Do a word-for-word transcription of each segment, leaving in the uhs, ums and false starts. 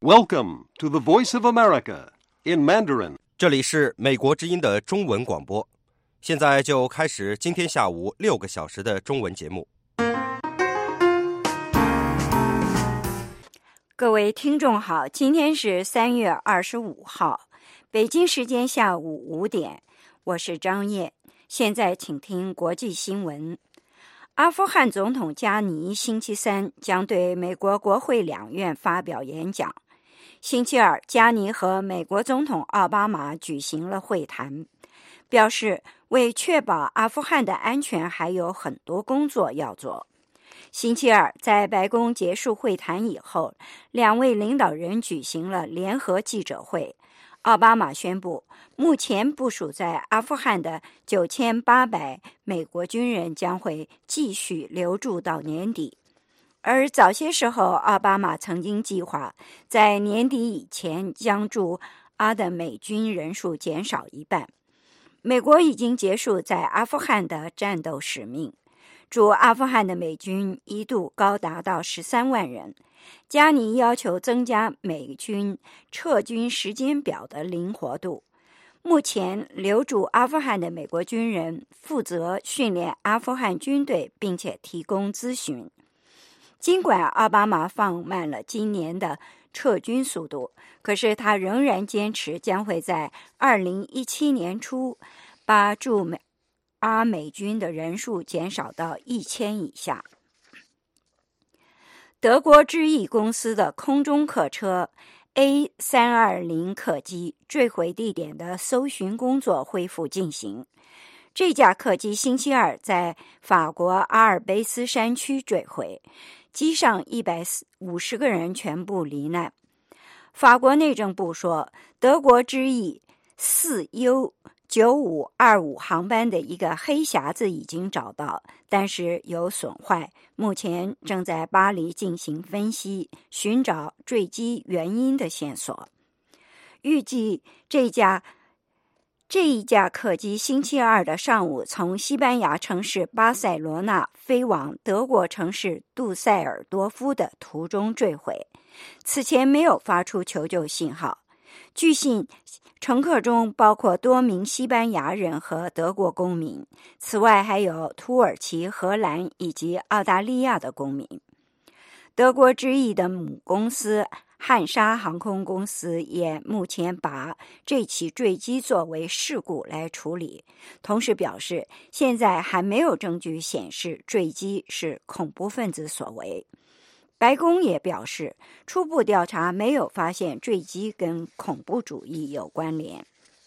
Welcome to the Voice of America in Mandarin. 这里是美国之音的中文广播，现在就开始今天下午六个小时的中文节目。 各位听众好，今天是三月二十五号，北京时间下午五点，我是张燕。现在请听国际新闻。阿富汗总统加尼星期三将对美国国会两院发表演讲。星期二，加尼和美国总统奥巴马举行了会谈，表示为确保阿富汗的安全还有很多工作要做。星期二，在白宫结束会谈以后，两位领导人举行了联合记者会。奥巴马宣布，目前部署在阿富汗的九千八百美国军人将会继续留驻到年底。而早些时候，奥巴马曾经计划在年底以前将驻阿的美军人数减少一半。美国已经结束在阿富汗的战斗使命，驻阿富汗的美军一度高达到十三万人。加尼要求增加美军撤军时间表的灵活度。目前留驻阿富汗的美国军人负责训练阿富汗军队，并且提供咨询。尽管奥巴马放慢了今年的撤军速度，可是他仍然坚持将会在二零一七年初把驻阿美军的人数减少到一千以下。德国之翼公司的空中客车 A 三二零 客机坠毁地点的搜寻工作恢复进行。这架客机星期二在法国阿尔卑斯山区坠毁，机上一百五十个人全部罹难。法国内政部说，德国之翼 四 U 九五二五 航班的一个黑匣子已经找到，但是有损坏，目前正在巴黎进行分析，寻找坠机原因的线索。预计这架这一架客机星期二的上午从西班牙城市巴塞罗那飞往德国城市杜塞尔多夫的途中坠毁，此前没有发出求救信号。据信，乘客中包括多名西班牙人和德国公民，此外还有土耳其、荷兰以及澳大利亚的公民。德国之翼的母公司汉莎航空公司也目前把这起坠机作为事故来处理，同时表示现在还没有证据显示坠机是恐怖分子所为。白宫也表示，初步调查没有发现坠机跟恐怖主义有关联。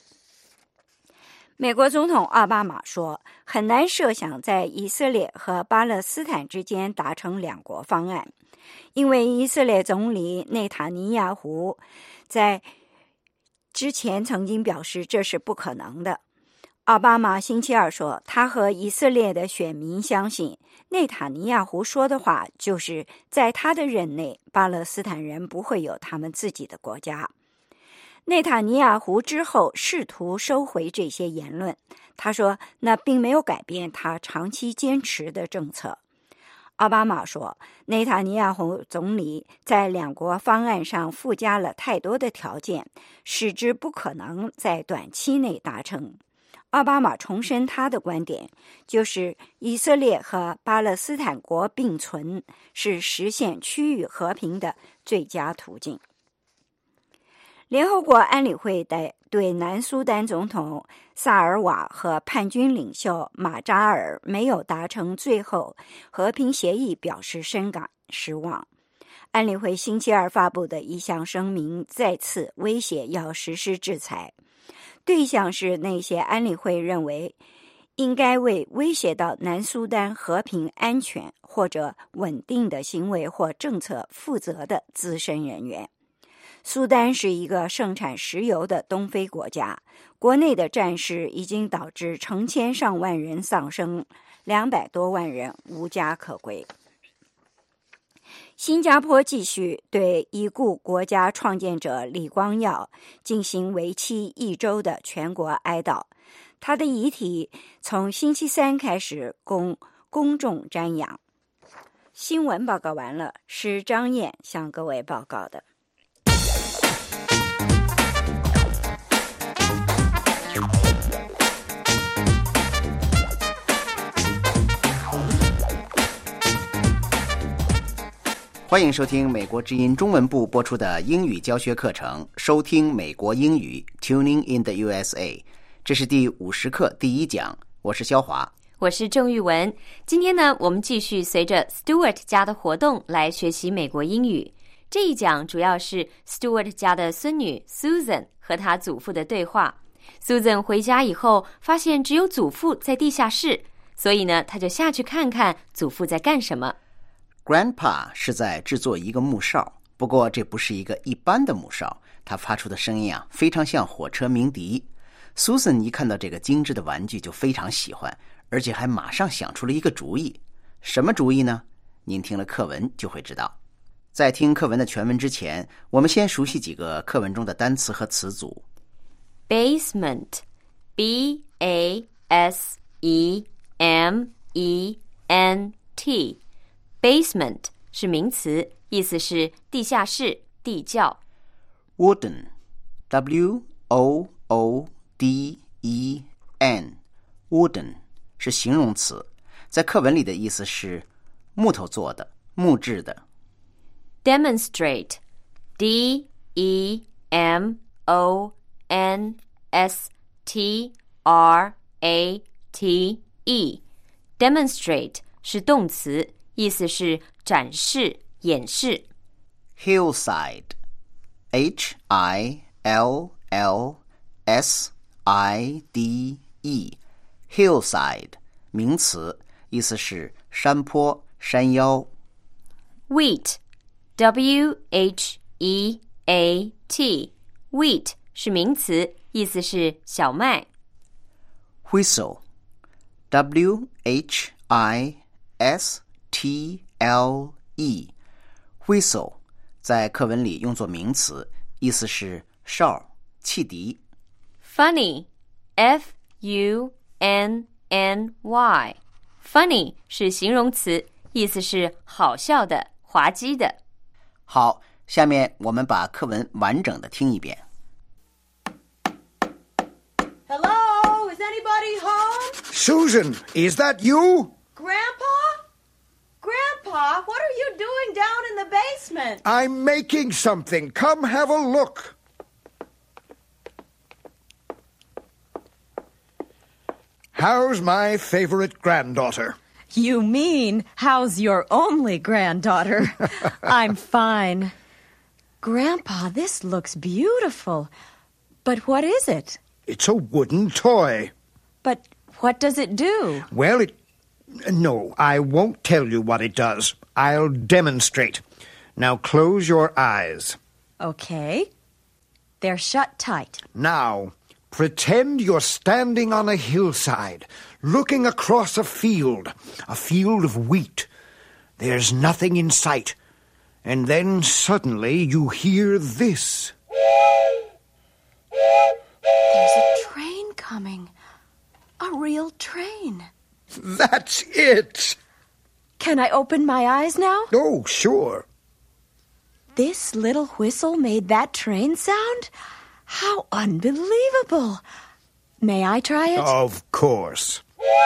美国总统奥巴马说，很难设想在以色列和巴勒斯坦之间达成两国方案，因为以色列总理内塔尼亚胡在之前曾经表示这是不可能的。奥巴马星期二说，他和以色列的选民相信内塔尼亚胡说的话，就是在他的任内，巴勒斯坦人不会有他们自己的国家。内塔尼亚胡之后试图收回这些言论，他说那并没有改变他长期坚持的政策。奥巴马说，内塔尼亚胡总理在两国方案上附加了太多的条件，使之不可能在短期内达成。奥巴马重申他的观点，就是以色列和巴勒斯坦国并存是实现区域和平的最佳途径。联合国安理会对南苏丹总统萨尔瓦和叛军领袖马扎尔没有达成最后和平协议表示深感失望。安理会星期二发布的一项声明再次威胁要实施制裁，对象是那些安理会认为应该为威胁到南苏丹和平安全或者稳定的行为或政策负责的资深人员。苏丹是一个盛产石油的东非国家，国内的战事已经导致成千上万人丧生，两百多万人无家可归。新加坡继续对已故国家创建者李光耀进行为期一周的全国哀悼，他的遗体从星期三开始供公众瞻仰。新闻报告完了，是张燕向各位报告的。 欢迎收听美国之音中文部播出的英语教学课程，收听美国英语 Tuning in the U S A。 这是第五十课第一讲，我是肖华， 我是郑玉文。今天呢，我们继续随着 Stuart 家的活动来学习美国英语。这一讲主要是 Stuart 家的孙女 Susan 和她祖父的对话。Susan 回家以后发现只有祖父在地下室，所以呢，她就下去看看祖父在干什么。 Grandpa 是在制作一个木哨，不过这不是一个一般的木哨，它发出的声音啊，非常像火车鸣笛。Susan 一看到这个精致的玩具就非常喜欢，而且还马上想出了一个主意。什么主意呢？您听了课文就会知道。在听课文的全文之前，我们先熟悉几个课文中的单词和词组。 Basement, B A S E M E N T。Basement 是名词，意思是地下室、地窖。 Wooden, W O O D E N, Wooden 是形容词，在课文里的意思是木头做的、木质的。 Demonstrate, D E M O N S T R A T E, Demonstrate 是动词，意思是展示、演示。 Hillside, H I L L S I D E, Hillside 名词，意思是山坡、山腰。 Wheat, W H E A T, Wheat 是名词，意思是小麦。 Whistle, W H I S T L E, Whistle 在课文里用作名词，意思是哨、汽笛。 Funny, F U N N Y, Funny 是形容词，意思是好笑的、滑稽的。 好，下面我们把课文完整的听一遍。 Hello, is anybody home? Susan, is that you? Grandpa? Grandpa, what are you doing down in the basement? I'm making something. Come have a look. How's my favorite granddaughter? You mean, how's your only granddaughter? I'm fine. Grandpa, this looks beautiful. But what is it? It's a wooden toy. But what does it do? Well, it... No, I won't tell you what it does. I'll demonstrate. Now close your eyes. Okay. They're shut tight. Now, pretend you're standing on a hillside, looking across a field, a field of wheat. There's nothing in sight. And then suddenly you hear this. There's a train coming. A real train. That's it. Can I open my eyes now? Oh, sure. This little whistle made that train sound? How unbelievable. May I try it? Of course.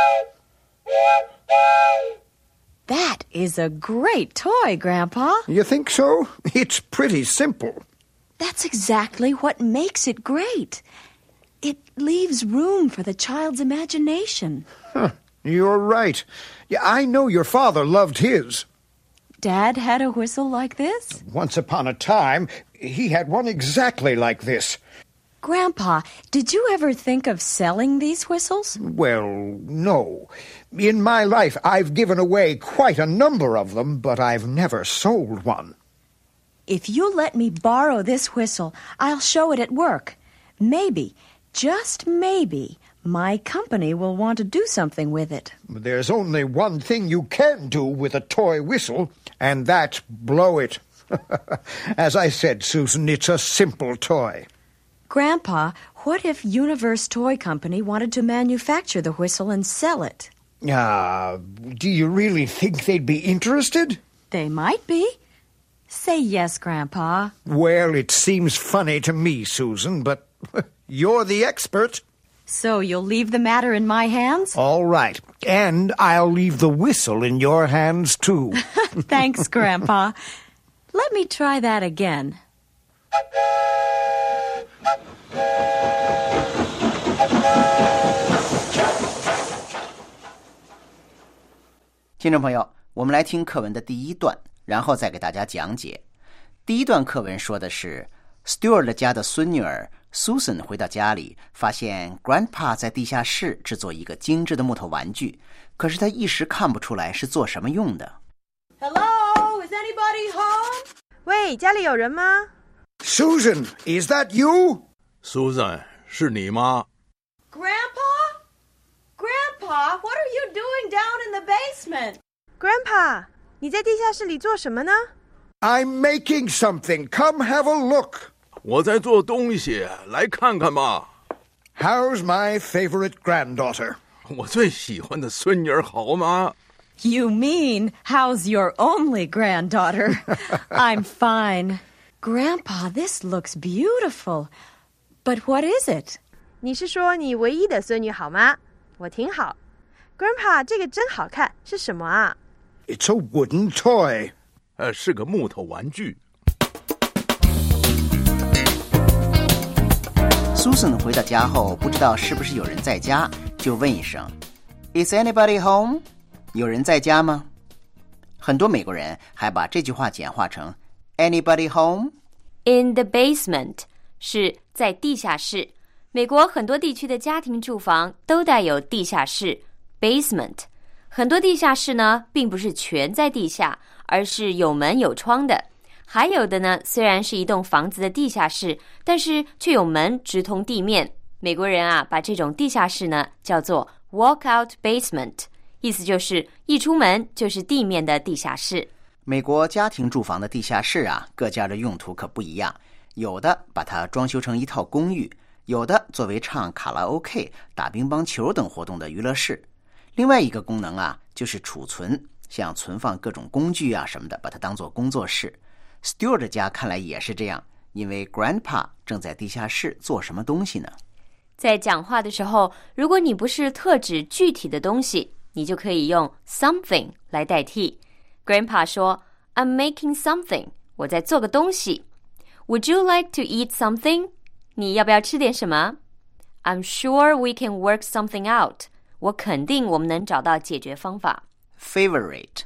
That is a great toy, Grandpa. You think so? It's pretty simple. That's exactly what makes it great. It leaves room for the child's imagination. Huh, you're right. Yeah, I know your father loved his. Dad had a whistle like this? Once upon a time, he had one exactly like this. Grandpa, did you ever think of selling these whistles? Well, no. In my life, I've given away quite a number of them, but I've never sold one. If you let me borrow this whistle, I'll show it at work. Maybe, just maybe, my company will want to do something with it. There's only one thing you can do with a toy whistle, and that's blow it. As I said, Susan, it's a simple toy. Grandpa, what if Universe Toy Company wanted to manufacture the whistle and sell it? Ah, uh, do you really think they'd be interested? They might be. Say yes, Grandpa. Well, it seems funny to me, Susan, but you're the expert. So you'll leave the matter in my hands? All right. And I'll leave the whistle in your hands, too. Thanks, Grandpa. Let me try that again. 听众朋友，我们来听课文的第一段，然后再给大家讲解。第一段课文说的是 Stuart 家的孙女儿 Susan 回到家里，发现 Grandpa 在地下室制作一个精致的木头玩具，可是他一时看不出来是做什么用的。 Hello, is anybody home? 喂，家里有人吗？ Susan, is that you? Susan, 是你吗？ Grandpa? Grandpa, what are you doing down in the basement? Grandpa, 你在地下室里做什么呢？ I'm making something. Come have a look. 我在做东西，来看看吧。 How's my favorite granddaughter? 我最喜欢的孙女儿好吗？ You mean, how's your only granddaughter? I'm fine. Grandpa, this looks beautiful. But what is it? 你是说你唯一的孙女好吗？我挺好。Grandpa, 这个真好看，是什么啊？ It's a wooden toy. 呃，是个木头玩具。 Susan 回到家后，不知道是不是有人在家，就问一声 Is anybody home? 有人在家吗？很多美国人还把这句话简化成 Anybody home? In the basement 是在地下室。美国很多地区的家庭住房都带有地下室 basement。很多地下室呢，并不是全在地下，而是有门有窗的。还有的呢，虽然是一栋房子的地下室，但是却有门直通地面。美国人啊，把这种地下室呢叫做 walkout basement， 意思就是一出门就是地面的地下室。 美国家庭住房的地下室啊，各家的用途可不一样，有的把它装修成一套公寓，有的作为唱卡拉 OK、打乒乓球等活动的娱乐室。另外一个功能啊，就是储存，像存放各种工具啊什么的，把它当作工作室。Stuart 家看来也是这样，因为 Grandpa 正在地下室做什么东西呢？ 在讲话的时候，如果你不是特指具体的东西，你就可以用 something 来代替。Grandpa 说 I'm making something， 我在做个东西。Would you like to eat something？ 你要不要吃点什么？ I'm sure we can work something out， 我肯定我们能找到解决方法。 Favorite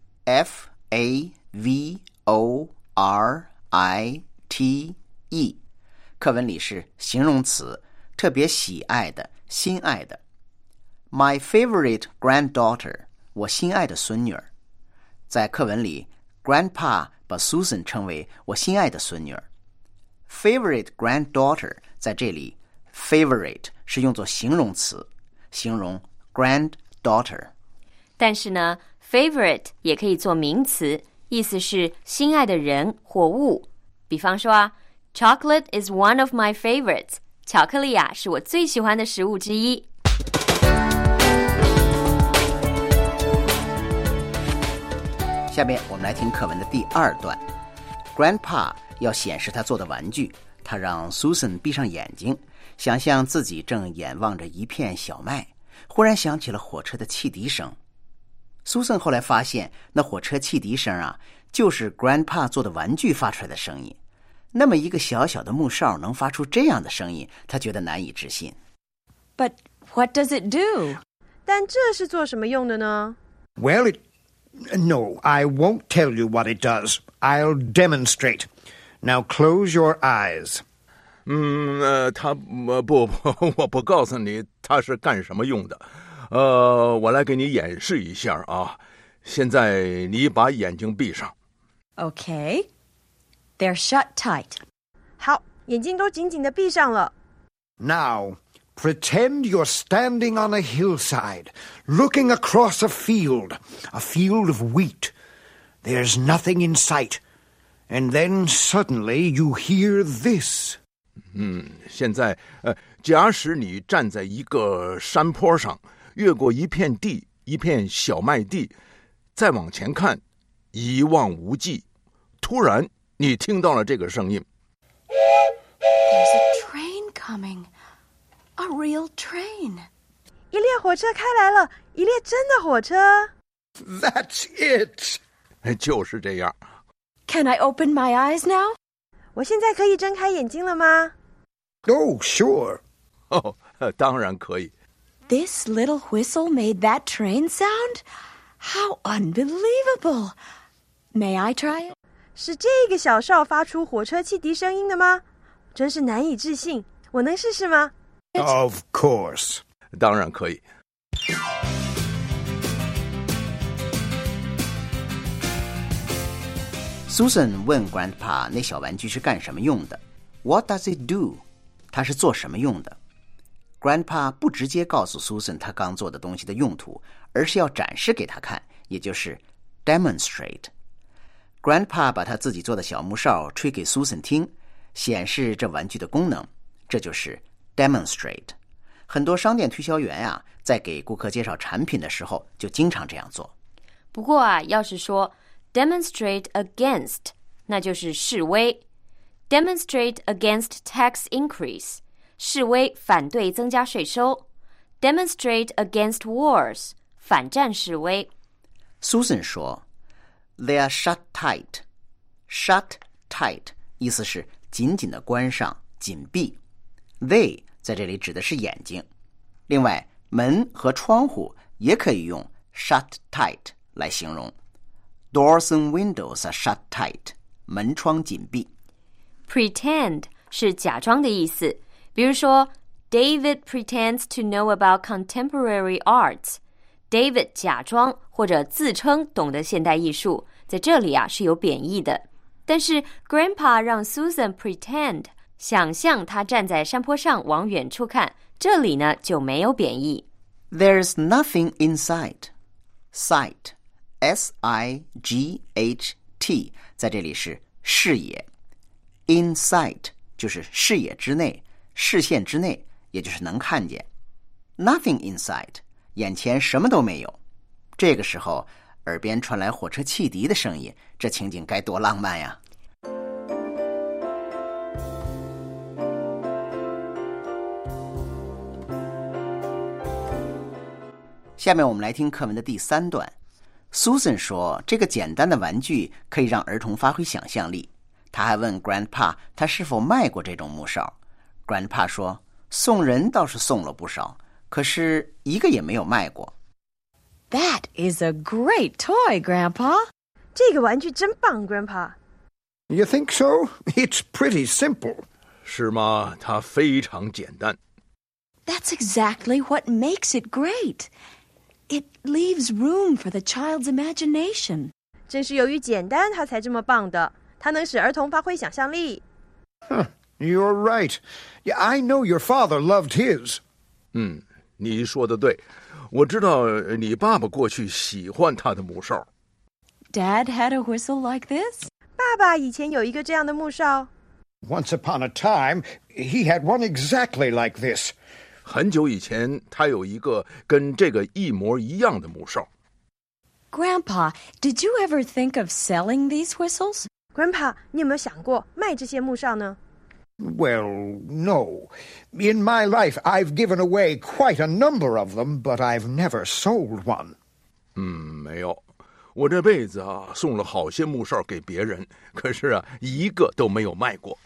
F A V O R I T E 课文里是形容词，特别喜爱的、心爱的。 My favorite granddaughter 我心爱的孙女儿。在课文里 Grandpa 把 Susan 称为我心爱的孙女儿。 Favorite granddaughter 在这里 Favorite 是用作形容词，形容 granddaughter。 但是呢 favorite 也可以做名词，意思是心爱的人或物。比方说啊 Chocolate is one of my favorites， 巧克力啊是我最喜欢的食物之一。 下面我们来听课文的第二段。 Grandpa 要显示他做的玩具，他让 Susan 闭上眼睛，想象自己正眼望着一片小麦，忽然响起了火车的汽笛声。 Susan 后来发现那火车汽笛声啊，就是 Grandpa 做的玩具发出来的声音。那么一个小小的木哨能发出这样的声音，他觉得难以置信。 But what does it do? 但这是做什么用的呢？ Well, it... No, I won't tell you what it does. I'll demonstrate. Now close your eyes. 嗯，呃，他呃不不，我不告诉你他是干什么用的。呃，我来给你演示一下啊。现在你把眼睛闭上。 Okay. They're shut tight. 好，眼睛都紧紧地闭上了。 Now, pretend you're standing on a hillside, looking across a field, a field of wheat. There's nothing in sight. And then suddenly you hear this. 嗯，现在呃，假使你站在一个山坡上，越过一片地，一片小麦地，再往前看，一望无际。突然，你听到了这个声音。 There's a train coming. A real train. 一列火车开来了，一列真的火车。 That's it. 就是这样。 Can I open my eyes now? 我现在可以睁开眼睛了吗？ Oh, sure. 哦，当然可以。 This little whistle made that train sound? How unbelievable! May I try it? 是这个小哨发出火车汽笛声音的吗？真是难以置信。我能试试吗？ Of course. 当然可以。 Susan 问 Grandpa 那小玩具是干什么用的 What does it do? 它是做什么用的 Grandpa 不直接告诉 Susan 他刚做的东西的用途，而是要展示给他看，也就是 demonstrate。 Grandpa 把他自己做的小木哨吹给 Susan 听，显示这玩具的功能，这就是 demonstrate。 很多商店推销员啊，在给顾客介绍产品的时候就经常这样做。 不过啊，要是说demonstrate against 那就是示威 Demonstrate against tax increase 示威反对增加税收 Demonstrate against wars 反战示威 Susan 说 They are shut tight Shut tight 意思是紧紧地关上紧闭 They 在这里指的是眼睛。另外门和窗户也可以用 shut tight 来形容Doors and windows are shut tight. 门窗紧闭。 Pretend 是假装的意思，比如说 David pretends to know about contemporary arts. David 假装或者自称懂得现代艺术，在这里啊是有贬义的。但是 Grandpa 让 Susan pretend 想象他站在山坡上往远处看，这里呢就没有贬义。 There's nothing in sight. Sight S I G H T 在这里是视野 In sight 就是视野之内视线之内也就是能看见 Nothing in sight 眼前什么都没有这个时候耳边传来火车汽笛的声音这情景该多浪漫呀下面我们来听课文的第三段Susan 说这个简单的玩具可以让儿童发挥想象力他还问 Grandpa 他是否卖过这种木哨 Grandpa 说送人倒是送了不少可是一个也没有卖过 That is a great toy, Grandpa. 这个玩具真棒 Grandpa. You think so? It's pretty simple. 是吗？它非常简单 That's exactly what makes it great.It leaves room for the child's imagination. 正是由于简单它才这么棒的它能使儿童发挥想象力 Huh, You're right. Yeah, I know your father loved his. 嗯，你说的对我知道你爸爸过去喜欢他的木哨 Dad had a whistle like this? 爸爸以前有一个这样的木哨 Once upon a time, he had one exactly like this. 很久以前他有一个跟这个一模一样的木哨 Grandpa, did you ever think of selling these whistles? Grandpa, 你有没有想过卖这些木哨呢 Well, no. In my life, I've given away quite a number of them, but I've never sold one. 嗯，没有我这辈子啊送了好些木哨给别人可是啊一个都没有卖过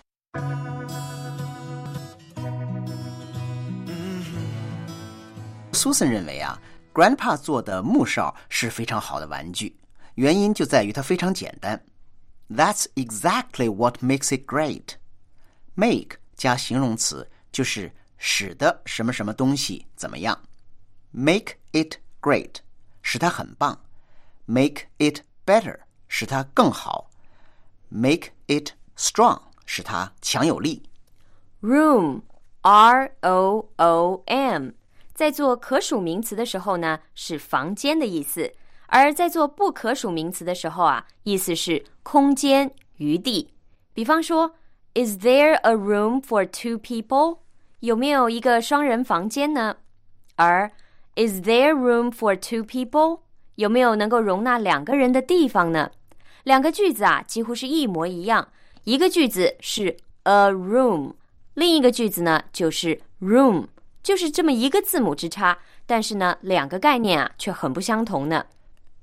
Susan 认为啊 Grandpa 做的木哨是非常好的玩具原因就在于它非常简单 That's exactly what makes it great Make 加形容词就是使得什么什么东西怎么样 Make it great 使它很棒 Make it better 使它更好 Make it strong 使它强有力 Room R O O M在做可数名词的时候呢是房间的意思而在做不可数名词的时候啊意思是空间余地比方说 Is there a room for two people 有没有一个双人房间呢而 Is there room for two people 有没有能够容纳两个人的地方呢两个句子啊几乎是一模一样一个句子是 a room 另一个句子呢就是 room就是这么一个字母之差但是呢两个概念啊却很不相同呢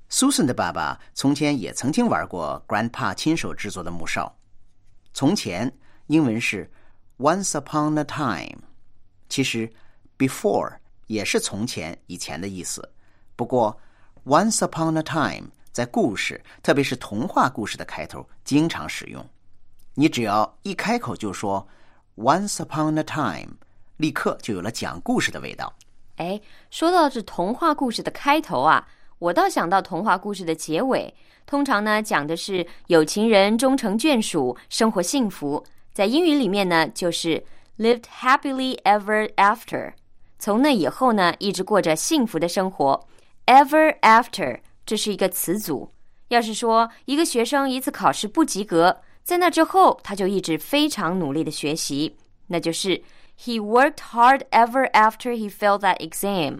Susan 的爸爸从前也曾经玩过 Grandpa 亲手制作的木哨。从前英文是 Once upon a time， 其实 before 也是从前以前的意思。不过 Once upon a time 在故事，特别是童话故事的开头经常使用。你只要一开口就说 Once upon a time， 立刻就有了讲故事的味道。 哎，说到这童话故事的开头啊，我倒想到童话故事的结尾，通常呢讲的是有情人终成眷属，生活幸福。在英语里面呢，就是 lived happily ever after， 从那以后呢，一直过着幸福的生活。ever after 这是一个词组，要是说一个学生一次考试不及格，在那之后他就一直非常努力的学习，那就是 he worked hard ever after he failed that exam。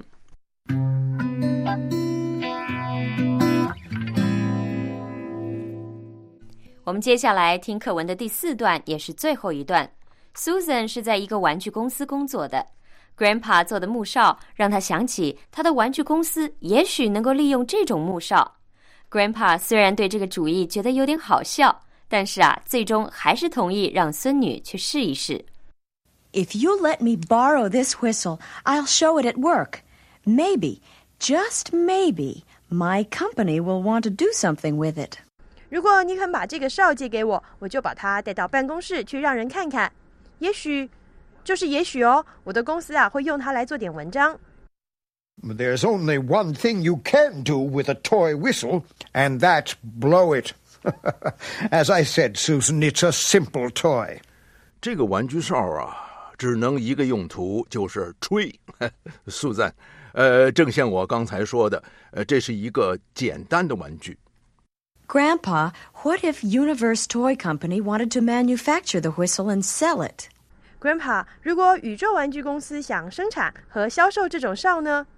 我们接下来听课文的第四段，也是最后一段。Susan 是在一个玩具公司工作的， Grandpa 做的木哨让他想起他的玩具公司也许能够利用这种木哨。 Grandpa 虽然对这个主意觉得有点好笑，但是啊，最终还是同意让孙女去试一试。 If you let me borrow this whistle, I'll show it at work. Maybe, just maybe, my company will want to do something with it. 如果你肯把这个哨借给我，我就把它带到办公室去让人看看。也许，就是也许哦，我的公司啊会用它来做点文章。 There's only one thing you can do with a toy whistle, and that's blow it. As I said, Susan, it's a simple toy. 这个玩具哨啊，只能一个用途，就是吹。苏赞，呃，正像我刚才说的，呃，这是一个简单的玩具。 Grandpa, what if Universe Toy Company wanted to manufacture the whistle and sell it? Grandpa, 如果宇宙玩具公司想生产和销售这种哨呢？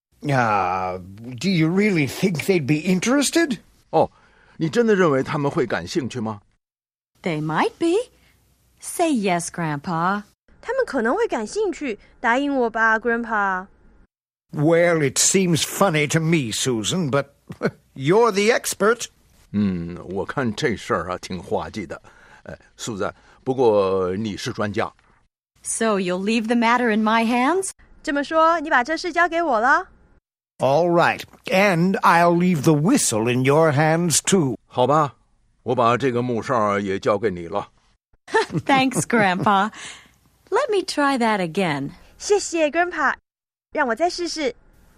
Uh, do you really think they'd be interested? 哦，你真的认为他们会感兴趣吗？ They might be. Say yes, Grandpa. 他们可能会感兴趣，答应我吧 Grandpa. Well, it seems funny to me, Susan, but you're the expert. 嗯，我看这事儿啊挺滑稽的。呃，苏赞，不过你是专家。 So you'll leave the matter in my hands? 这么说，你把这事交给我了？ All right, and I'll leave the whistle in your hands, too. 好吧，我把这个木哨也交给你了。 Thanks, Grandpa. Let me try that again. 谢谢 Grandpa， 让我再试试。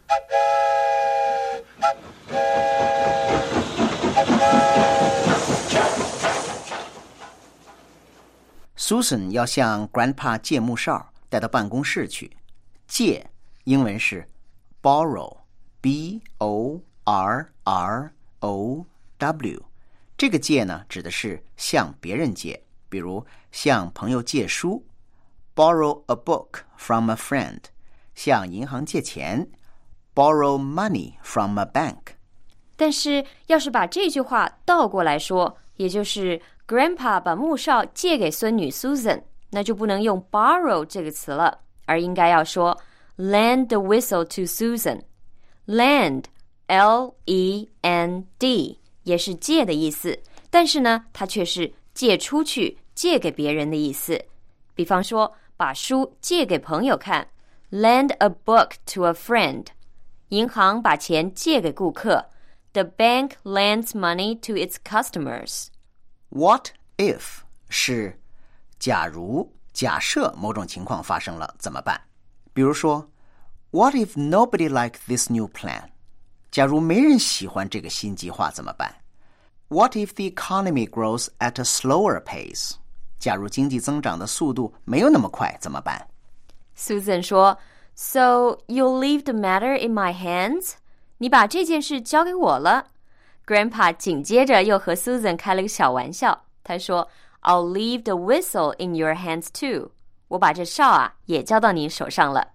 Susan 要向 Grandpa 借木哨，带到办公室去。借，英文是 borrow, B O R R O W。这个借呢，指的是向别人借，比如向朋友借书 borrow a book from a friend， 向银行借钱 borrow money from a bank。 但是要是把这句话倒过来说，也就是Grandpa 把木哨借给孙女 Susan， 那就不能用 borrow 这个词了，而应该要说 lend the whistle to Susan。 lend, L E N D 也是借的意思，但是呢，它却是借出去、借给别人的意思。比方说，把书借给朋友看 lend a book to a friend。 银行把钱借给顾客 The bank lends money to its customers。What if 是假如假设某种情况发生了怎么办？比如说 What if nobody liked this new plan？ 假如没人喜欢这个新计划怎么办？ What if the economy grows at a slower pace？ 假如经济增长的速度没有那么快怎么办？ Susan 说 So you'll leave the matter in my hands？ 你把这件事交给我了。Grandpa 紧接着又和 Susan 开了个小玩笑，他说 I'll leave the whistle in your hands too。 我把这哨啊也交到你手上了。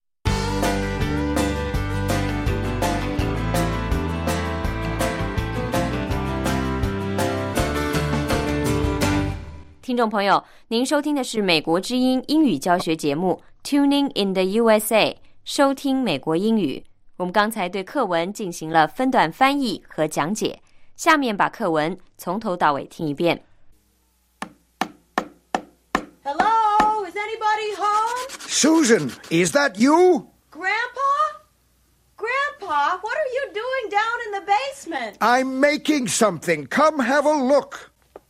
听众朋友，您收听的是美国之音英语教学节目 Tuning in the U S A， 收听美国英语。 我们刚才对课文进行了分段翻译和讲解，下面把课文从头到尾听一遍。 Hello, is anybody home? Susan, is that you? Grandpa? Grandpa, what are you doing down in the basement? I'm making something. Come have a look.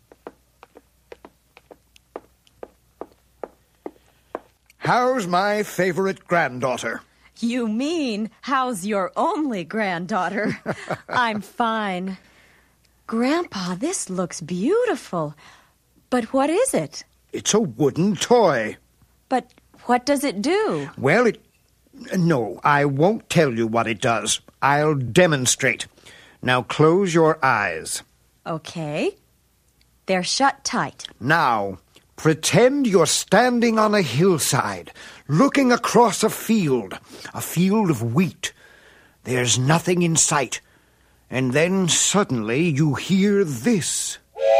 How's my favorite granddaughter? You mean, how's your only granddaughter? I'm fine. Grandpa, this looks beautiful. But what is it? It's a wooden toy. But what does it do? Well, it... No, I won't tell you what it does. I'll demonstrate. Now close your eyes. Okay. They're shut tight. Now, pretend you're standing on a hillside, looking across a field, a field of wheat. There's nothing in sight. And then suddenly you hear this.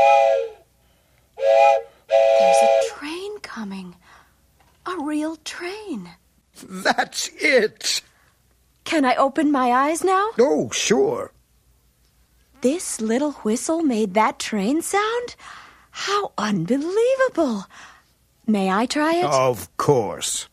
There's a train coming. A real train. That's it. Can I open my eyes now? Oh, sure. This little whistle made that train sound? How unbelievable. May I try it? Of course.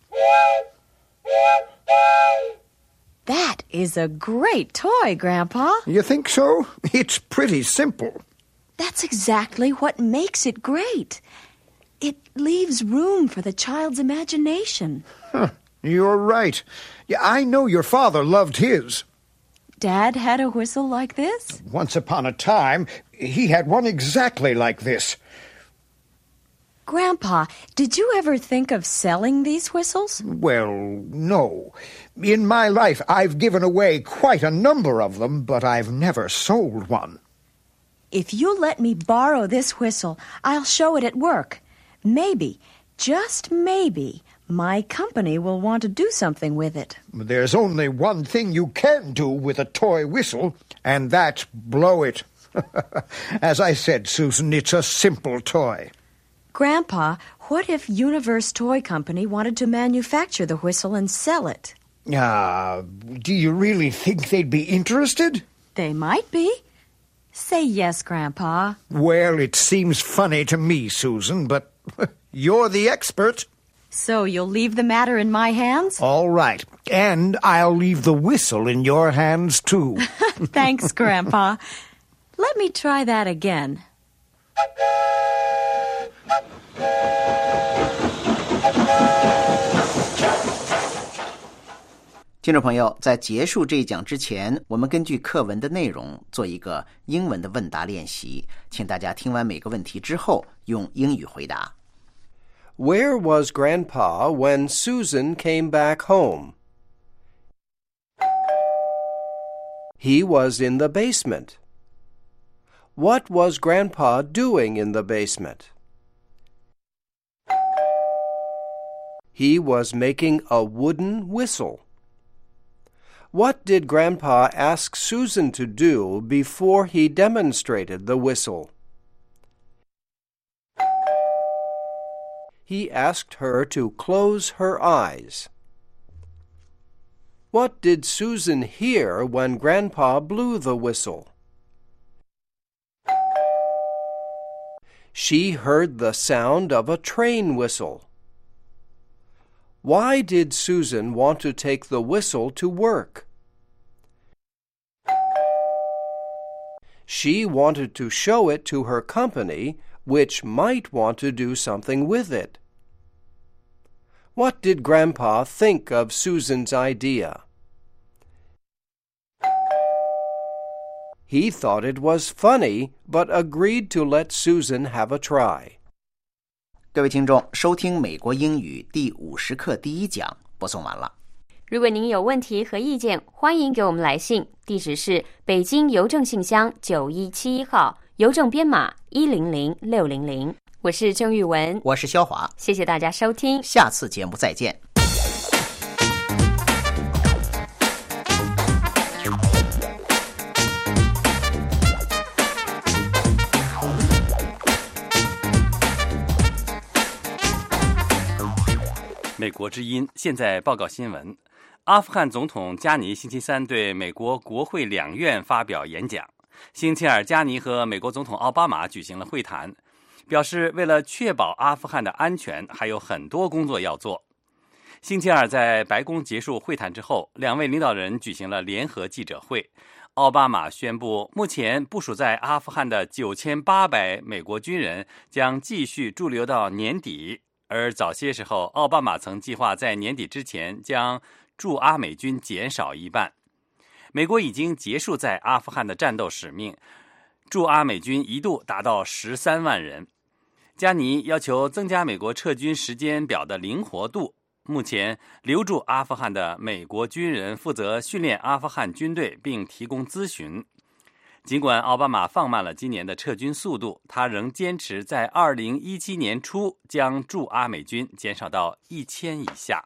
That is a great toy, Grandpa. You think so? It's pretty simple. That's exactly what makes it great. It leaves room for the child's imagination. Huh, you're right. Yeah, I know your father loved his. Dad had a whistle like this? Once upon a time, he had one exactly like this. Grandpa, did you ever think of selling these whistles? Well, no. In my life, I've given away quite a number of them, but I've never sold one. If you let me borrow this whistle, I'll show it at work. Maybe, just maybe, my company will want to do something with it. There's only one thing you can do with a toy whistle, and that's blow it. As I said, Susan, it's a simple toy. Grandpa, what if Universe Toy Company wanted to manufacture the whistle and sell it? Ah, uh, do you really think they'd be interested? They might be. Say yes, Grandpa. Well, it seems funny to me, Susan, but you're the expert. So you'll leave the matter in my hands? All right. And I'll leave the whistle in your hands, too. Thanks, Grandpa. Let me try that again. 听众朋友，在结束这一讲之前，我们根据课文的内容做一个英文的问答练习，请大家听完每个问题之后用英语回答。 Where was Grandpa when Susan came back home? He was in the basement. What was Grandpa doing in the basement? He was making a wooden whistle. What did Grandpa ask Susan to do before he demonstrated the whistle? He asked her to close her eyes. What did Susan hear when Grandpa blew the whistle? She heard the sound of a train whistle. Why did Susan want to take the whistle to work? She wanted to show it to her company, which might want to do something with it. What did Grandpa think of Susan's idea? He thought it was funny, but agreed to let Susan have a try. 各位听众，收听美国英语第五十课第一讲播送完了。 如果您有问题和意见，欢迎给我们来信，地址是北京邮政信箱九一七一号，邮政编码一零零六零零。我是郑玉文， 我是肖华， 谢谢大家收听， 下次节目再见。 美国之音现在报告新闻。 阿富汗总统加尼星期三对美国国会两院发表演讲。星期二，加尼和美国总统奥巴马举行了会谈，表示为了确保阿富汗的安全，还有很多工作要做。星期二在白宫结束会谈之后，两位领导人举行了联合记者会。奥巴马宣布，目前部署在阿富汗的九千八百美国军人将继续驻留到年底，而早些时候，奥巴马曾计划在年底之前将驻阿美军减少一半。美国已经结束在阿富汗的战斗使命，驻阿美军一度达到十三万人。加尼要求增加美国撤军时间表的灵活度。目前留驻阿富汗的美国军人负责训练阿富汗军队并提供咨询。尽管奥巴马放慢了今年的撤军速度，他仍坚持在二零一七年初将驻阿美军减少到一千以下。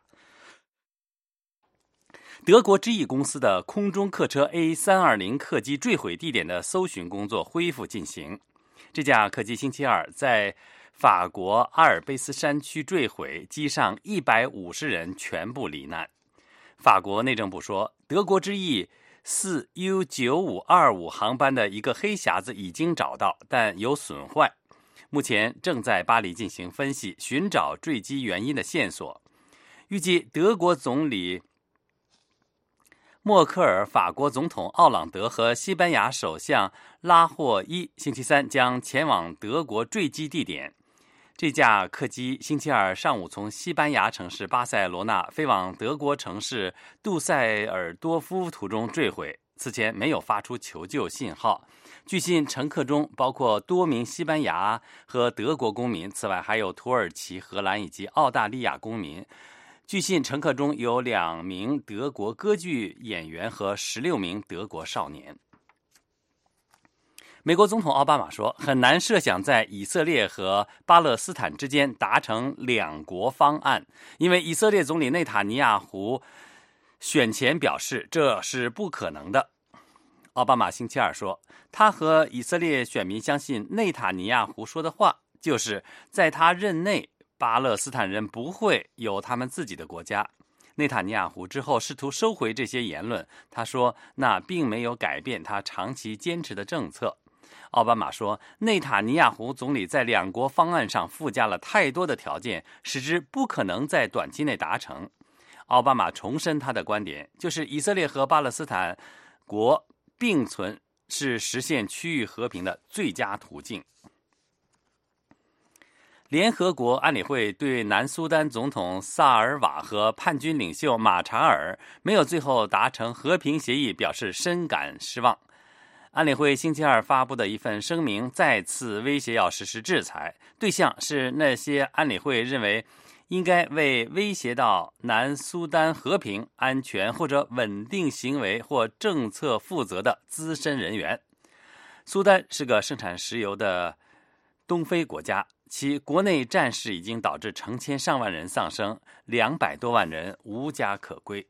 德国之翼公司的空中客车 A 三二零 客机坠毁地点的搜寻工作恢复进行。这架客机星期二在法国阿尔卑斯山区坠毁，机上一百五十人全部罹难。法国内政部说，德国之翼 四 U 九五二五 航班的一个黑匣子已经找到，但有损坏。目前正在巴黎进行分析，寻找坠机原因的线索。预计德国总理默克尔、法国总统奥朗德和西班牙首相拉霍伊星期三将前往德国坠机地点。这架客机星期二上午从西班牙城市巴塞罗那飞往德国城市杜塞尔多夫途中坠毁，此前没有发出求救信号。据信，乘客中包括多名西班牙和德国公民，此外还有土耳其、荷兰以及澳大利亚公民。据信，乘客中有两名德国歌剧演员和十六名德国少年。美国总统奥巴马说，很难设想在以色列和巴勒斯坦之间达成两国方案，因为以色列总理内塔尼亚胡选前表示这是不可能的。奥巴马星期二说，他和以色列选民相信内塔尼亚胡说的话，就是在他任内巴勒斯坦人不会有他们自己的国家。内塔尼亚胡之后试图收回这些言论，他说那并没有改变他长期坚持的政策。奥巴马说，内塔尼亚胡总理在两国方案上附加了太多的条件，使之不可能在短期内达成。奥巴马重申他的观点，就是以色列和巴勒斯坦国并存是实现区域和平的最佳途径。联合国安理会对南苏丹总统萨尔瓦和叛军领袖马查尔没有最后达成和平协议表示深感失望。安理会星期二发布的一份声明再次威胁要实施制裁，对象是那些安理会认为应该为威胁到南苏丹和平、安全或者稳定行为或政策负责的资深人员。苏丹是个生产石油的东非国家，其国内战事已经导致成千上万人丧生，两百多万人无家可归。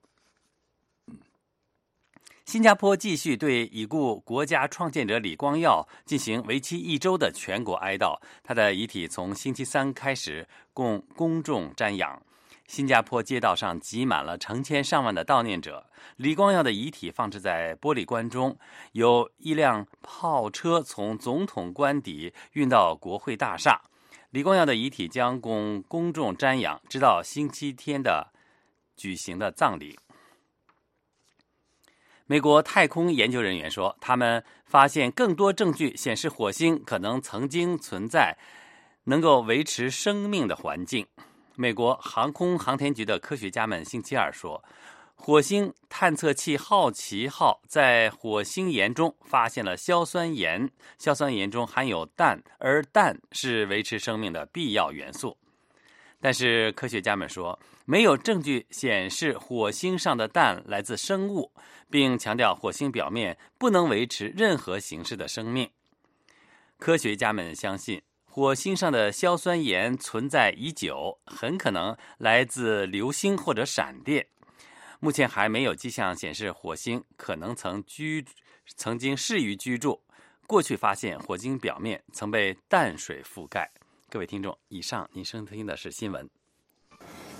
新加坡继续对已故国家创建者李光耀进行为期一周的全国哀悼，他的遗体从星期三开始供公众瞻仰。新加坡街道上挤满了成千上万的悼念者。李光耀的遗体放置在玻璃棺中，有一辆炮车从总统官邸运到国会大厦。李光耀的遗体将供公众瞻仰，直到星期天的举行的葬礼。美国太空研究人员说，他们发现更多证据显示火星可能曾经存在能够维持生命的环境。美国航空航天局的科学家们星期二说，火星探测器好奇号在火星岩中发现了硝酸盐，硝酸盐中含有氮，而氮是维持生命的必要元素。但是科学家们说，没有证据显示火星上的氮来自生物，并强调火星表面不能维持任何形式的生命。科学家们相信，火星上的硝酸盐存在已久，很可能来自流星或者闪电。目前还没有迹象显示火星可能曾居曾经适于居住。过去发现火星表面曾被淡水覆盖。各位听众，以上您收听的是新闻。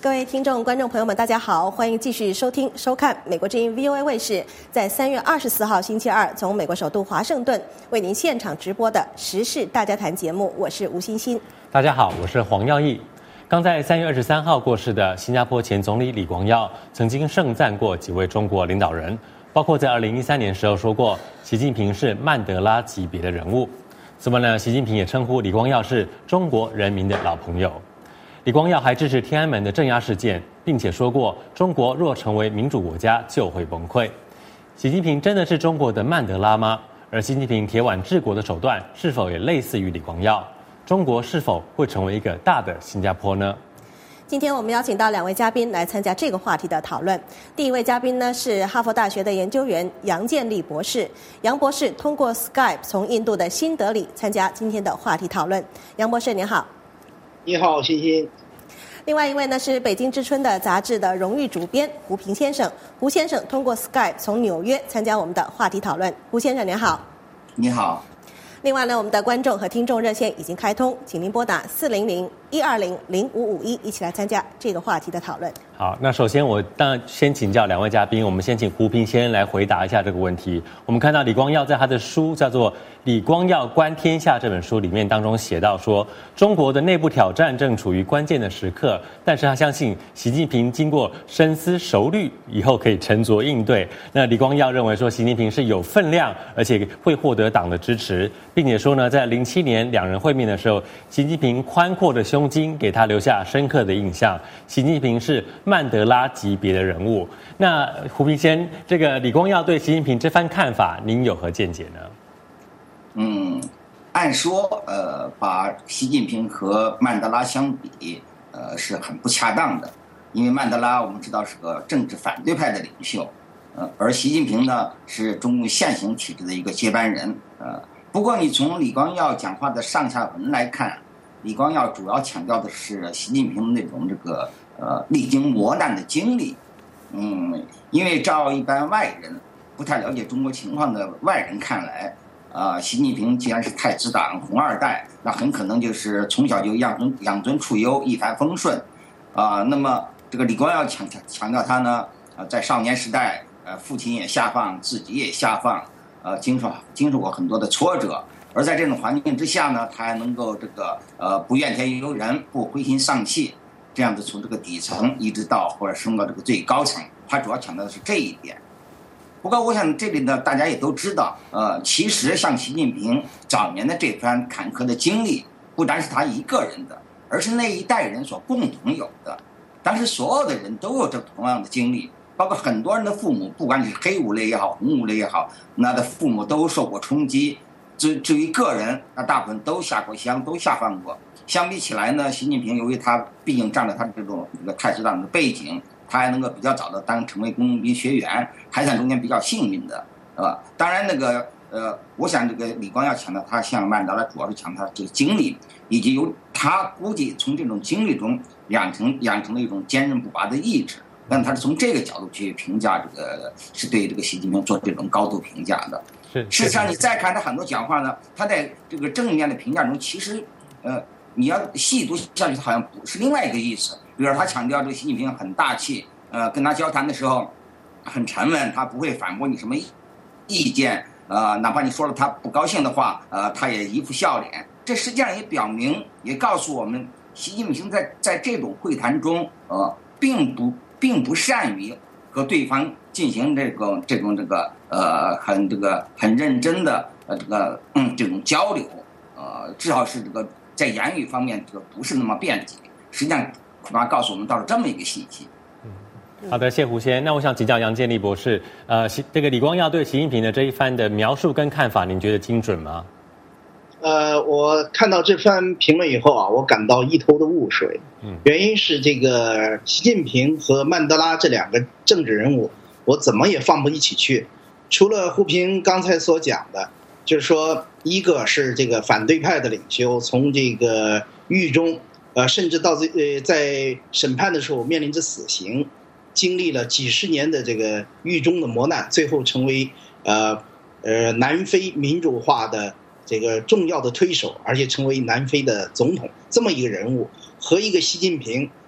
各位听众、观众朋友们，大家好，欢迎继续收听、收看美国之音 V O A 卫视在三月二十四号星期二从美国首都华盛顿为您现场直播的时事大家谈节目。我是吴欣欣。 大家好，我是黄耀义。刚在三月二十三号过世的新加坡前总理李光耀，曾经盛赞过几位中国领导人，包括在二零一三年时候说过，习近平是曼德拉级别的人物。此外呢，习近平也称呼李光耀是中国人民的老朋友。李光耀还支持天安门的镇压事件，并且说过，中国若成为民主国家就会崩溃。习近平真的是中国的曼德拉吗？而习近平铁腕治国的手段是否也类似于李光耀？中国是否会成为一个大的新加坡呢？ 今天我们邀请到两位嘉宾来参加这个话题的讨论。第一位嘉宾呢是哈佛大学的研究员杨建立博士。杨博士通过 Skype 从印度的新德里参加今天的话题讨论。杨博士您好。 你好，欣欣。 另外一位呢是北京之春的杂志的荣誉主编胡平先生。胡先生通过 Skype 从纽约参加我们的话题讨论。胡先生您好。 你好。 另外呢，我们的观众和听众热线已经开通，请您拨打四零零一二零零五五一，一起来参加这个话题的讨论。 好，那首先我当然先请教两位嘉宾，我们先请胡平先来回答一下这个问题。我们看到李光耀在他的书叫做《李光耀观天下》这本书里面当中写到说，中国的内部挑战正处于关键的时刻，但是他相信习近平经过深思熟虑以后可以沉着应对。那李光耀认为说，习近平是有分量，而且会获得党的支持，并且说呢，在零七年两人会面的时候，习近平宽阔的胸襟给他留下深刻的印象。习近平是曼德拉级别的人物。那胡平先，这个李光耀对习近平这番看法，您有何见解呢？ 嗯，按说，呃，把习近平和曼德拉相比，呃，是很不恰当的，因为曼德拉我们知道是个政治反对派的领袖，呃，而习近平呢是中共现行体制的一个接班人，呃，不过你从李光耀讲话的上下文来看，李光耀主要强调的是习近平的那种这个呃历经磨难的经历，嗯，因为照一般外人不太了解中国情况的外人看来。啊、呃，习近平既然是太子党红二代，那很可能就是从小就养尊养尊处优，一帆风顺，啊、呃，那么这个李光耀强强强调他呢，啊、呃，在少年时代，呃，父亲也下放，自己也下放，呃，经受经受过很多的挫折，而在这种环境之下呢，他还能够这个呃不怨天尤人，不灰心丧气，这样子从这个底层一直到或者升到这个最高层，他主要强调的是这一点。不过，我想这里呢，大家也都知道，呃，其实像习近平早年的这番坎坷的经历，不单是他一个人的，而是那一代人所共同有的。当时所有的人都有这同样的经历，包括很多人的父母，不管你是黑五类也好，红五类也好，那的父母都受过冲击。至至于个人，那大部分都下过乡，都下放过。相比起来呢，习近平由于他毕竟仗着他这种这个太子党的背景。他还能够比较早的当成为工农兵学员，还算中间比较幸运的，呃，当然那个呃，我想这个李光耀强调他像曼德拉主要是强调他这个经历，以及由他估计从这种经历中养成养成了一种坚韧不拔的意志，但他是从这个角度去评价这个，是对这个习近平做这种高度评价的。事实上，你再看他很多讲话呢，他在这个正面的评价中，其实呃，你要细读下去，他好像不是另外一个意思。比如他强调这个习近平很大气，呃，跟他交谈的时候很沉稳，他不会反驳你什么意见，呃，哪怕你说了他不高兴的话，呃，他也一副笑脸。这实际上也表明，也告诉我们，习近平在在这种会谈中，呃，并不并不善于和对方进行这个这种这个呃很这个很认真的呃这个嗯这种交流，呃，至少是这个在言语方面这个不是那么便捷。实际上。恐怕告诉我们到了这么一个信息。 好的，谢胡先。那我想请教杨建立博士，呃，这个李光耀对习近平的这一番的描述跟看法，您觉得精准吗？ 呃，我看到这番评论以后啊，我感到一头的雾水。嗯，原因是这个习近平和曼德拉这两个政治人物，我怎么也放不一起去。除了胡平刚才所讲的，就是说，一个是这个反对派的领袖，从这个狱中。呃，甚至到这呃，在审判的时候面临着死刑，经历了几十年的这个狱中的磨难，最后成为呃呃南非民主化的这个重要的推手，而且成为南非的总统，这么一个人物，和一个习近平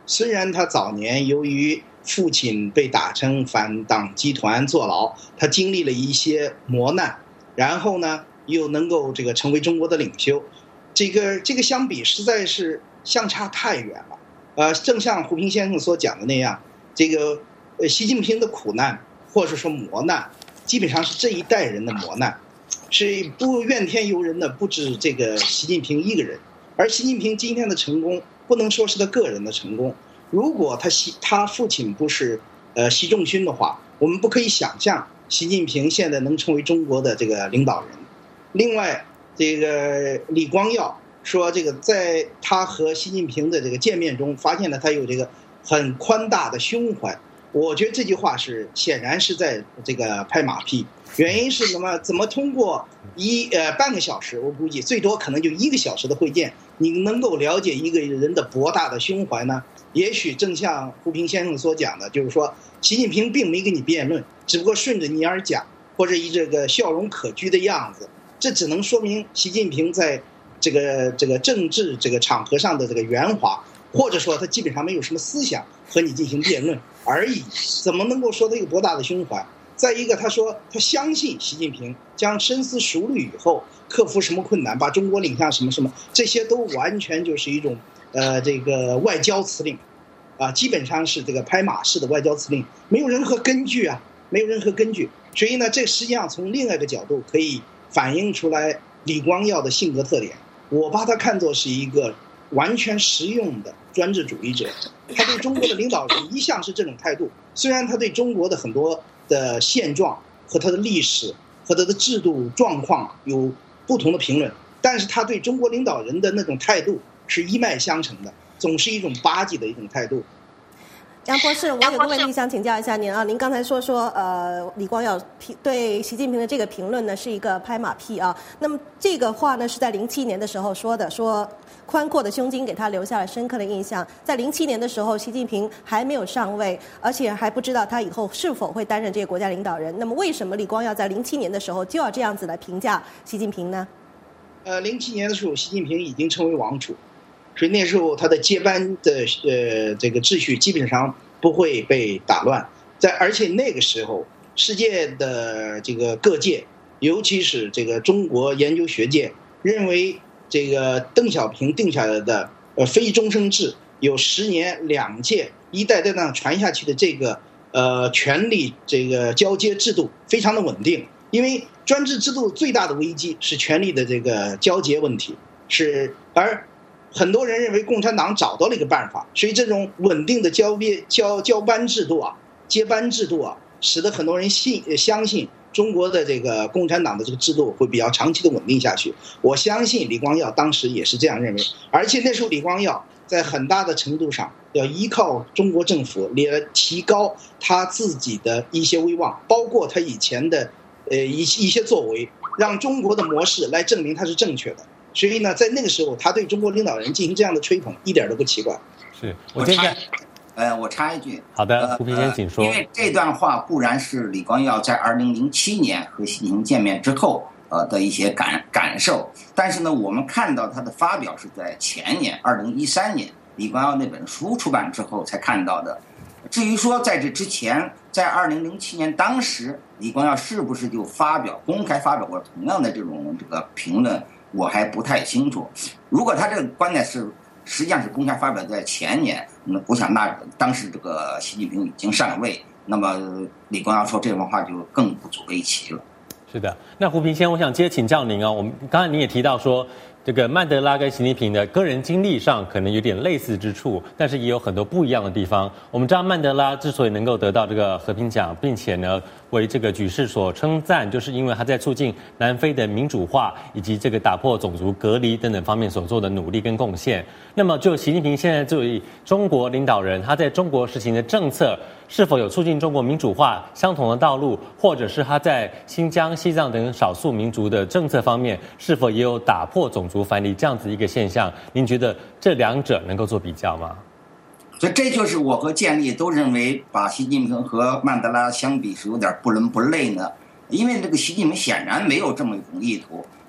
虽然他早年由于父亲被打成反党集团坐牢，他经历了一些磨难，然后呢又能够这个成为中国的领袖，这个这个相比实在是相差太远了。呃，正像胡平先生所讲的那样，这个呃习近平的苦难或者说磨难，基本上是这一代人的磨难，是不怨天尤人的不止这个习近平一个人。而习近平今天的成功，不能说是他个人的成功。如果他习他父亲不是呃习仲勋的话，我们不可以想象习近平现在能成为中国的这个领导人。另外，这个李光耀说，这个在他和习近平的这个见面中，发现了他有这个很宽大的胸怀。我觉得这句话是显然是在这个拍马屁。原因是什么？怎么通过一呃半个小时，我估计最多可能就一个小时的会见，你能够了解一个人的博大的胸怀呢？也许正像胡平先生所讲的，就是说习近平并没跟你辩论，只不过顺着你而讲，或者以这个笑容可掬的样子，这只能说明习近平在这个这个政治这个场合上的这个圆滑，或者说他基本上没有什么思想和你进行辩论而已。怎么能够说他有博大的胸怀？再一个，他说他相信习近平将深思熟虑以后克服什么困难，把中国领向什么什么，这些都完全就是一种呃这个外交辞令，啊，基本上是这个拍马式的外交辞令，没有任何根据啊，没有任何根据。所以呢，这实际上从另外一个角度可以反映出来李光耀的性格特点。我把他看作是一个完全实用的专制主义者，他对中国的领导人一向是这种态度。虽然他对中国的很多的现状和他的历史和他的制度状况有不同的评论，但是他对中国领导人的那种态度是一脉相承的，总是一种巴结的一种态度。 杨博士，我有个问题想请教一下您啊，您刚才说说呃李光耀对习近平的这个评论呢是一个拍马屁啊，那么这个话呢是在零七年的时候说的，说宽阔的胸襟给他留下了深刻的印象。在零七年的时候，习近平还没有上位，而且还不知道他以后是否会担任这个国家领导人。那么为什么李光耀在零七年的时候就要这样子来评价习近平呢？ 呃，零七年的时候，习近平已经成为王储。所以那时候他的接班的呃这个秩序基本上不会被打乱，在而且那个时候世界的这个各界，尤其是这个中国研究学界认为这个邓小平定下来的呃非终身制有十年两届一代代那传下去的这个呃权力这个交接制度非常的稳定，因为专制制度最大的危机是权力的这个交接问题，是而。很多人认为共产党找到了一个办法，所以这种稳定的交接交交班制度啊，接班制度啊，使得很多人信相信中国的这个共产党的这个制度会比较长期的稳定下去。我相信李光耀当时也是这样认为，而且那时候李光耀在很大的程度上要依靠中国政府来提高他自己的一些威望，包括他以前的呃一一些作为，让中国的模式来证明他是正确的。所以呢，在那个时候，他对中国领导人进行这样的吹捧，一点都不奇怪。 是我插，呃，我插一句。 好的，胡平先请说。 因为这段话固然是李光耀在二零零七年和习近平见面之后，呃的一些感感受，但是呢，我们看到他的发表是在前年二零一三年，李光耀那本书出版之后才看到的。至于说在这之前，在二零零七年当时，李光耀是不是就发表公开发表过同样的这种这个评论？我还不太清楚，如果他这个观点是实际上是公开发表在前年，那我想那当时这个习近平已经上位，那么李光耀说这种话就更不足为奇了。 是的，那胡平先，我想接着请教您啊，我们刚才您也提到说，这个曼德拉跟习近平的个人经历上可能有点类似之处，但是也有很多不一样的地方。我们知道曼德拉之所以能够得到这个和平奖，并且呢为这个举世所称赞，就是因为他在促进南非的民主化以及这个打破种族隔离等等方面所做的努力跟贡献。那么就习近平现在作为中国领导人，他在中国实行的政策是否有促进中国民主化相同的道路，或者是他在新疆、西藏等少数民族的政策方面是否也有打破种族藩篱这样子一个现象？您觉得这两者能够做比较吗？ 所以这就是我和建立都认为把习近平和曼德拉相比是有点不伦不类呢，因为这个习近平显然没有这么一种意图。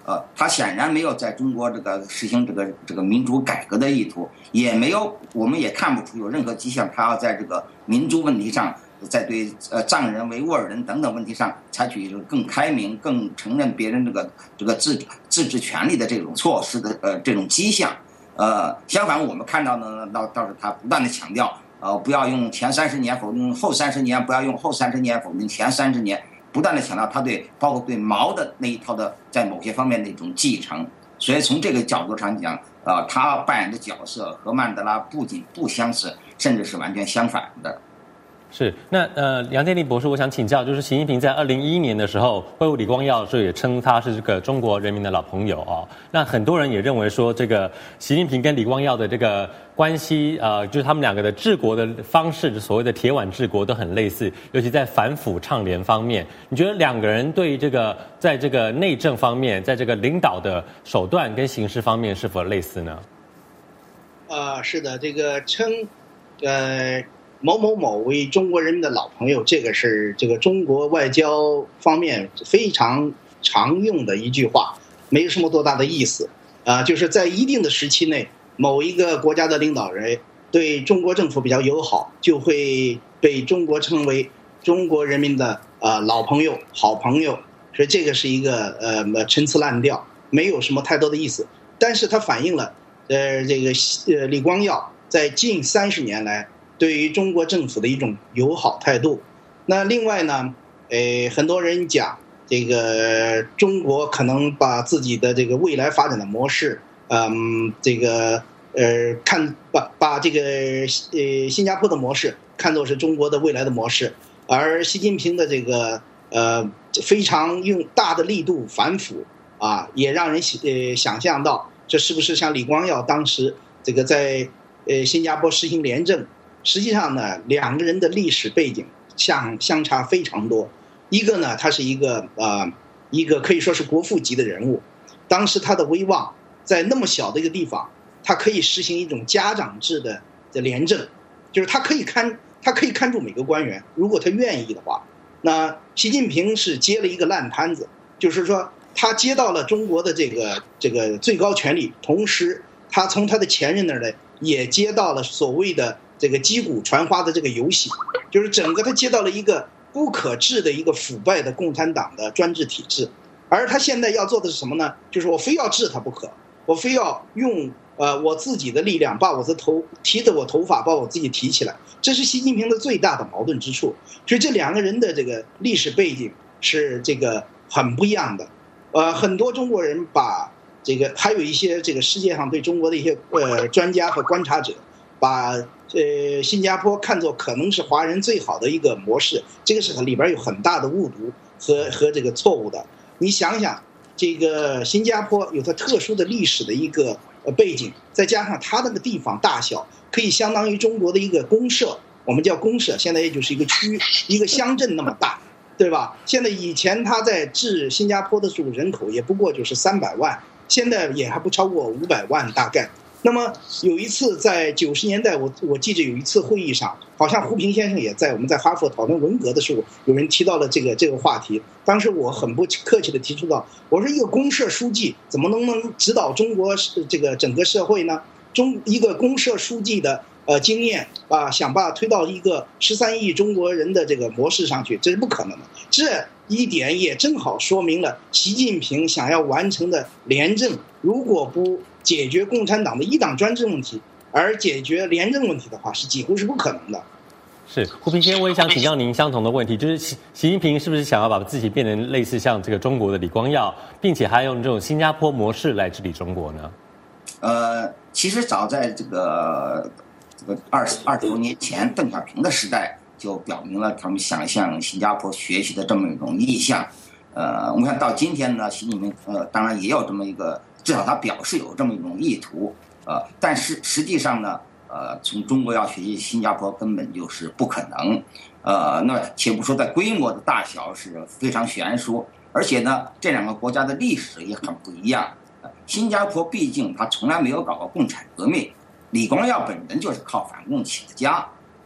呃，他显然没有在中国这个实行这个这个民主改革的意图，也没有，我们也看不出有任何迹象，他要在这个民主问题上，在对呃藏人、维吾尔人等等问题上采取更开明、更承认别人这个这个自自治权利的这种措施的呃这种迹象。呃，相反，我们看到呢，倒倒是他不断的强调，呃，不要用前三十年否定后三十年，不要用后三十年否定前三十年。不断的强调他对包括对毛的那一套的在某些方面的一种继承，所以从这个角度上讲，呃，他扮演的角色和曼德拉不仅不相似，甚至是完全相反的。 是，那呃，杨建立博士，我想请教，就是习近平在二零一一年的时候会晤李光耀的时候，也称他是这个中国人民的老朋友哦。那很多人也认为说，这个习近平跟李光耀的这个关系，呃，就是他们两个的治国的方式，所谓的铁腕治国都很类似，尤其在反腐倡廉方面，你觉得两个人对这个在这个内政方面，在这个领导的手段跟形式方面是否类似呢？ 呃，是的，这个称，呃。某某某为中国人民的老朋友，这个是这个中国外交方面非常常用的一句话，没有什么多大的意思啊、呃，就是在一定的时期内，某一个国家的领导人对中国政府比较友好，就会被中国称为中国人民的呃老朋友、好朋友，所以这个是一个呃陈词滥调，没有什么太多的意思。但是它反映了呃这个呃李光耀在近三十年来对于中国政府的一种友好态度。那另外呢，呃，很多人讲这个中国可能把自己的这个未来发展的模式，嗯，这个呃看把把这个呃新加坡的模式看作是中国的未来的模式，而习近平的这个呃非常用大的力度反腐啊，也让人呃想象到这是不是像李光耀当时这个在呃新加坡实行廉政。实际上呢，两个人的历史背景相相差非常多。一个呢，他是一个呃一个可以说是国父级的人物，当时他的威望在那么小的一个地方，他可以实行一种家长制的的廉政，就是他可以看他可以看住每个官员，如果他愿意的话。那习近平是接了一个烂摊子，就是说他接到了中国的这个这个最高权力，同时他从他的前任那儿呢也接到了所谓的这个击鼓传花的这个游戏，就是整个他接到了一个不可治的一个腐败的共产党的专制体制，而他现在要做的是什么呢？就是我非要治他不可，我非要用呃我自己的力量把我的头提着我头发把我自己提起来，这是习近平的最大的矛盾之处。所以这两个人的这个历史背景是这个很不一样的。呃，很多中国人把这个还有一些这个世界上对中国的一些呃专家和观察者。把呃新加坡看作可能是华人最好的一个模式，这个是里边有很大的误读和和这个错误的。你想想，这个新加坡有它特殊的历史的一个呃背景，再加上它那个地方大小，可以相当于中国的一个公社，我们叫公社，现在也就是一个区、一个乡镇那么大，对吧？现在以前它在治新加坡的这种人口也不过就是三百万，现在也还不超过五百万大概。那么有一次在九十年代，我我记着有一次会议上，好像胡平先生也在，我们在哈佛讨论文革的时候，有人提到了这个这个话题。当时我很不客气的提出到，我说一个公社书记怎么能能指导中国这个整个社会呢？中一个公社书记的呃经验啊，想把它推到一个十三亿中国人的这个模式上去，这是不可能的。这一点也正好说明了习近平想要完成的廉政，如果不解决共产党的一党专制问题，而解决廉政问题的话，是几乎是不可能的。 是胡平先生，我也想请教您相同的问题，就是习习近平是不是想要把自己变成类似像这个中国的李光耀，并且还用这种新加坡模式来治理中国呢？ 呃，其实早在这个这个二十二十多年前，邓小平的时代就表明了他们想向新加坡学习的这么一种意向。呃，我们看到今天呢，习近平呃当然也有这么一个。至少他表示有这么一种意图，呃，但是实际上呢，呃，从中国要学习新加坡根本就是不可能，呃，那且不说在规模的大小是非常悬殊，而且呢，这两个国家的历史也很不一样。新加坡毕竟他从来没有搞过共产革命，李光耀本人就是靠反共起的家，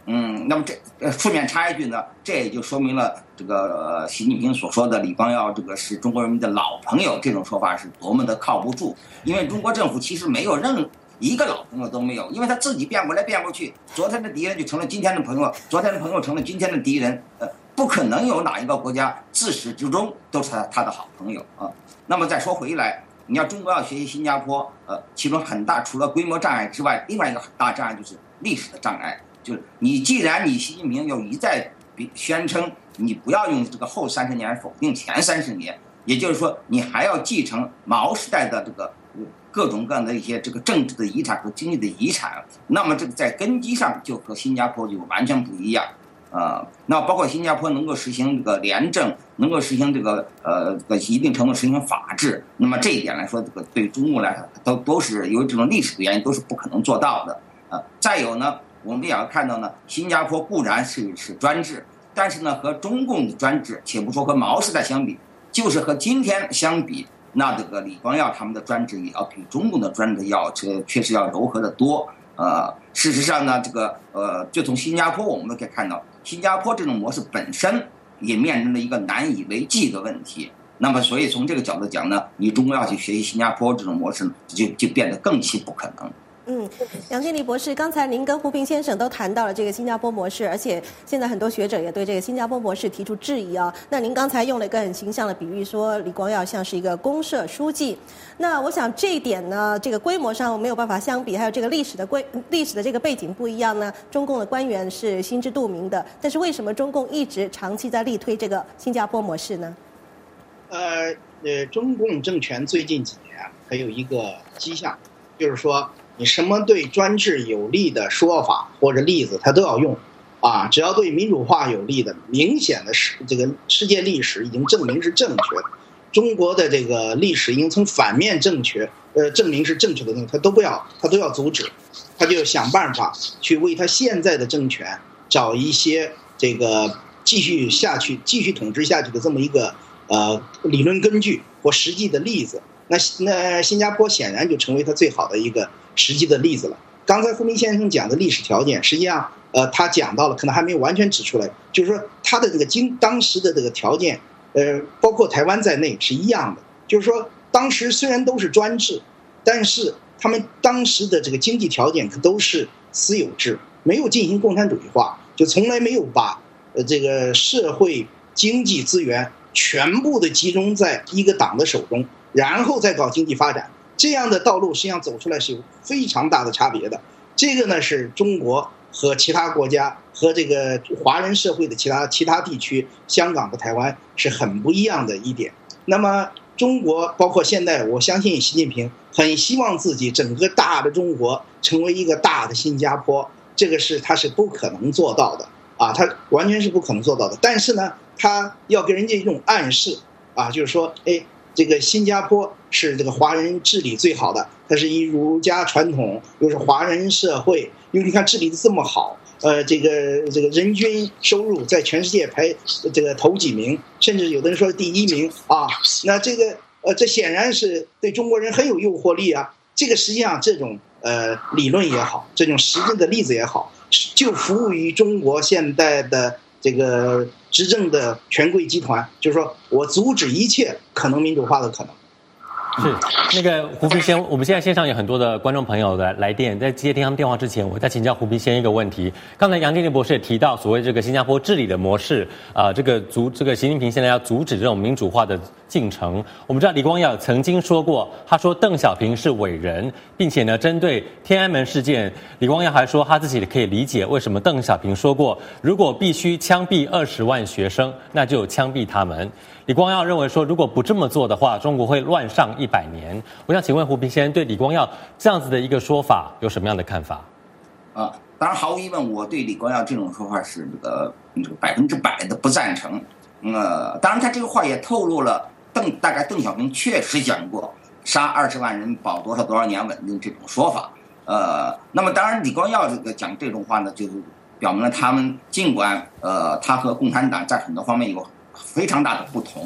嗯，那么这呃顺便插一句呢，这也就说明了这个、呃、习近平所说的李光耀这个是中国人民的老朋友这种说法是多么的靠不住，因为中国政府其实没有任一个老朋友都没有，因为他自己变过来变过去，昨天的敌人就成了今天的朋友，昨天的朋友成了今天的敌人，呃，不可能有哪一个国家自始至终都是他他的好朋友啊。那么再说回来，你要中国要学习新加坡，呃，其中很大除了规模障碍之外，另外一个很大障碍就是历史的障碍。就是你既然你习近平又一再宣称你不要用这个后三十年否定前三十年，也就是说你还要继承毛时代的这个各种各样的一些这个政治的遗产和经济的遗产，那么这个在根基上就和新加坡就完全不一样。呃，那包括新加坡能够实行这个廉政，能够实行这个呃一定程度实行法治，那么这一点来说，这个对中国来说都都是由于这种历史的原因都是不可能做到的。呃，再有呢，我们也要看到呢，新加坡固然是是专制，但是呢，和中共的专制，且不说和毛时代相比，就是和今天相比，那这个李光耀他们的专制也要比中共的专制要这确实要柔和得多。呃，事实上呢，这个呃，就从新加坡我们可以看到，新加坡这种模式本身也面临了一个难以为继的问题。那么，所以从这个角度讲呢，你中国要去学习新加坡这种模式，就就变得更其不可能。 嗯，杨建立博士，刚才您跟胡平先生都谈到了这个新加坡模式，而且现在很多学者也对这个新加坡模式提出质疑啊。那您刚才用了一个很形象的比喻，说李光耀像是一个公社书记。那我想这一点呢，这个规模上没有办法相比，还有这个历史的规历史的这个背景不一样呢。中共的官员是心知肚明的，但是为什么中共一直长期在力推这个新加坡模式呢？ 呃呃，中共政权最近几年还有一个迹象，就是说，你什么对专制有利的说法或者例子，他都要用，啊，只要对民主化有利的，明显的是这个世界历史已经证明是正确的，中国的这个历史已经从反面正确，呃，证明是正确的东西，他都不要，他都要阻止，他就想办法去为他现在的政权找一些这个继续下去、继续统治下去的这么一个呃理论根据或实际的例子。那那新加坡显然就成为他最好的一个实际的例子了。刚才胡明先生讲的历史条件，实际上呃他讲到了，可能还没有完全指出来，就是说他的这个经当时的这个条件，呃包括台湾在内是一样的，就是说当时虽然都是专制，但是他们当时的这个经济条件可都是私有制，没有进行共产主义化，就从来没有把呃这个社会经济资源全部的集中在一个党的手中，然后再搞经济发展，这样的道路实际上走出来是有非常大的差别的。这个呢是中国和其他国家和这个华人社会的其他其他地区，香港和台湾是很不一样的一点。那么中国包括现在，我相信习近平很希望自己整个大的中国成为一个大的新加坡，这个是他是不可能做到的啊，他完全是不可能做到的。但是呢，他要给人家一种暗示啊，就是说，哎。这个新加坡是这个华人治理最好的，它是以儒家传统，又是华人社会，因为你看治理的这么好，呃，这个这个人均收入在全世界排这个头几名，甚至有的人说第一名啊。那这个呃，这显然是对中国人很有诱惑力啊。这个实际上这种呃理论也好，这种实际的例子也好，就服务于中国现在的这个执政的权贵集团，就是说我阻止一切可能民主化的可能。 是那个胡平先，我们现在线上有很多的观众朋友的来电，在接听他们电话之前，我再请教胡平先一个问题。刚才杨建立博士也提到所谓这个新加坡治理的模式，啊、呃，这个阻这个习近平现在要阻止这种民主化的进程。我们知道李光耀曾经说过，他说邓小平是伟人，并且呢，针对天安门事件，李光耀还说他自己可以理解为什么邓小平说过，如果必须枪毙二十万学生，那就枪毙他们。李光耀认为说，如果不这么做的话，中国会乱上一百年。我想请问胡平先生，对李光耀这样子的一个说法有什么样的看法？ 啊，当然毫无疑问，我对李光耀这种说法是这个这个百分之百的不赞成。呃，当然他这个话也透露了邓大概邓小平确实讲过杀二十万人保多少多少年稳定这种说法。呃，那么当然李光耀这个讲这种话呢，就是表明了他们尽管呃他和共产党在很多方面有非常大的不同，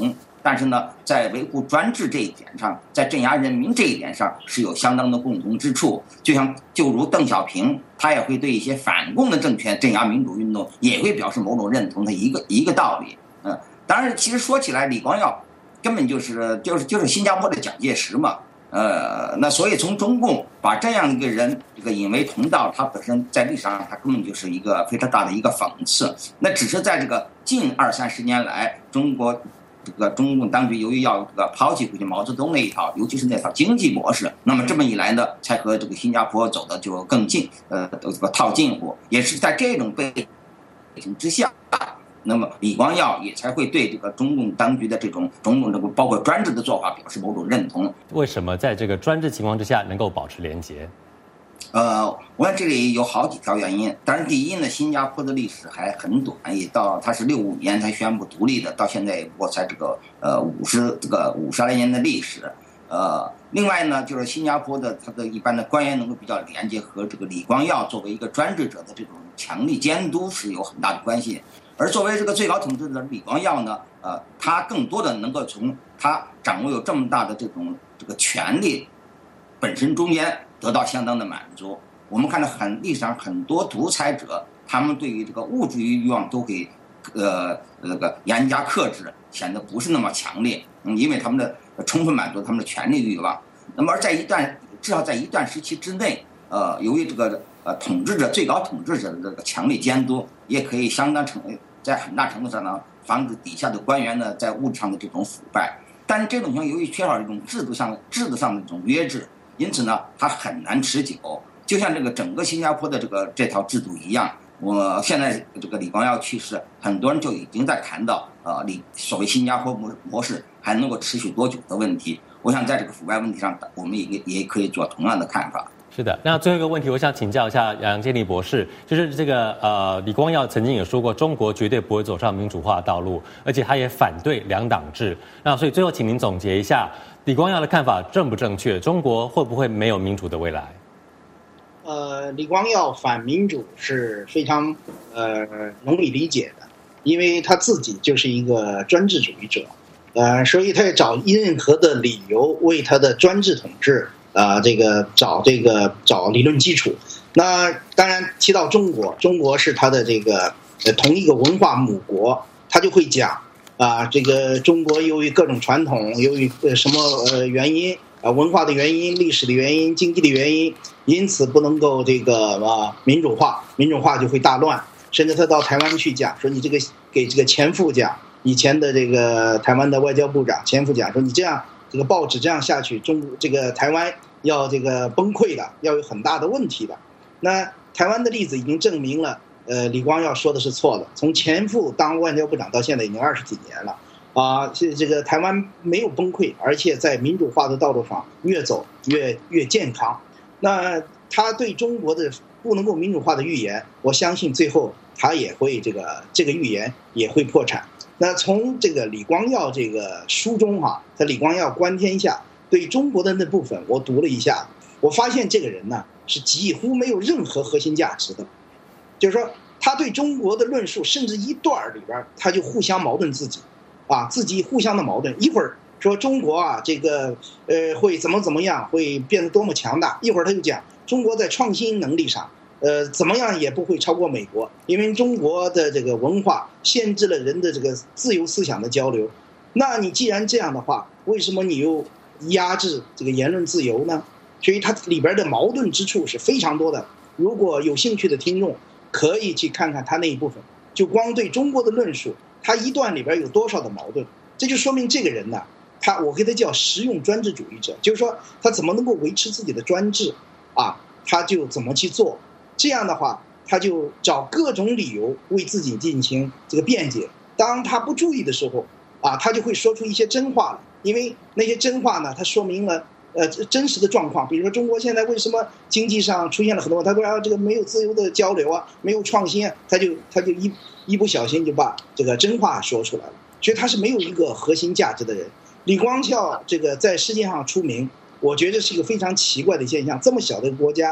但是呢，在维护专制这一点上，在镇压人民这一点上是有相当的共同之处。就像就如邓小平，他也会对一些反共的政权镇压民主运动也会表示某种认同的一个一个道理。嗯，当然，其实说起来，李光耀根本就是就是就是新加坡的蒋介石嘛。呃，那所以从中共把这样一个人这个引为同道，他本身在历史上他根本就是一个非常大的一个讽刺。那只是在这个近二三十年来，中国这个中共当局由于要这个抛弃回去毛泽东那一套，尤其是那套经济模式，那么这么一来呢，才和这个新加坡走的就更近，呃，这个套近乎。也是在这种背景之下，那么李光耀也才会对这个中共当局的这种种种这个包括专制的做法表示某种认同。 为什么在这个专制情况之下能够保持连结？ 呃，我看这里有好几条原因。当然，第一呢，新加坡的历史还很短，也到它是六五年才宣布独立的，到现在也不过才这个呃五十这个五十来年的历史。呃，另外呢，就是新加坡的它的一般的官员能够比较连接，和这个李光耀作为一个专制者的这种强力监督是有很大的关系。而作为这个最高统治者李光耀呢，呃，他更多的能够从他掌握有这么大的这种这个权力本身中间得到相当的满足。我们看到很历史上很多独裁者，他们对于这个物质欲望都给呃那个严加克制，显得不是那么强烈。嗯，因为他们的充分满足他们的权力欲望。那么而在一段至少在一段时期之内，呃，由于这个呃统治者最高统治者的这个强力监督，也可以相当程在很大程度上呢防止底下的官员呢在物质上的这种腐败。但是这种情况由于缺少这种制度上制度上的这种约制，因此呢它很难持久。就像这个整个新加坡的这个这套制度一样，我现在这个李光耀去世，很多人就已经在谈到呃李所谓新加坡模模式还能够持续多久的问题。我想在这个腐败问题上，我们也也可以做同样的看法。 是的，那最后一个问题，我想请教一下杨建立博士，就是这个呃，李光耀曾经也说过，中国绝对不会走上民主化的道路，而且他也反对两党制。那所以最后，请您总结一下，李光耀的看法正不正确？中国会不会没有民主的未来？ 呃，李光耀反民主是非常呃容易理解的，因为他自己就是一个专制主义者，呃，所以他也找任何的理由为他的专制统治。啊、呃，这个找这个找理论基础。那当然提到中国，中国是他的这个呃同一个文化母国，他就会讲啊、呃，这个中国由于各种传统，由于呃什么呃原因啊、呃，文化的原因、历史的原因、经济的原因，因此不能够这个啊民主化，民主化就会大乱。甚至他到台湾去讲说，你这个给这个前副讲，以前的这个台湾的外交部长前副讲说，你这样。这个报纸这样下去，中这个台湾要这个崩溃的，要有很大的问题的。那台湾的例子已经证明了，呃，李光耀说的是错的。从前副当外交部长到现在已经二十几年了，啊，这这个台湾没有崩溃，而且在民主化的道路上越走越越健康。那他对中国的不能够民主化的预言，我相信最后他也会这个这个预言也会破产。那从这个李光耀这个书中哈、啊，他李光耀观天下对中国的那部分，我读了一下，我发现这个人呢是几乎没有任何核心价值的，就是说他对中国的论述，甚至一段里边他就互相矛盾自己，啊，自己互相的矛盾，一会儿说中国啊这个呃会怎么怎么样，会变得多么强大，一会儿他就讲中国在创新能力上。呃，怎么样也不会超过美国，因为中国的这个文化限制了人的这个自由思想的交流。那你既然这样的话，为什么你又压制这个言论自由呢？所以它里边的矛盾之处是非常多的。如果有兴趣的听众可以去看看他那一部分，就光对中国的论述，他一段里边有多少的矛盾，这就说明这个人呢，他我给他叫实用专制主义者，就是说他怎么能够维持自己的专制啊，他就怎么去做。这样的话，他就找各种理由为自己进行这个辩解。当他不注意的时候，啊，他就会说出一些真话了。因为那些真话呢，它说明了呃真实的状况。比如说，中国现在为什么经济上出现了很多？他说啊，这个没有自由的交流啊，没有创新啊，他就他就一一不小心就把这个真话说出来了。所以他是没有一个核心价值的人。李光耀这个在世界上出名，我觉得是一个非常奇怪的现象。这么小的一个国家。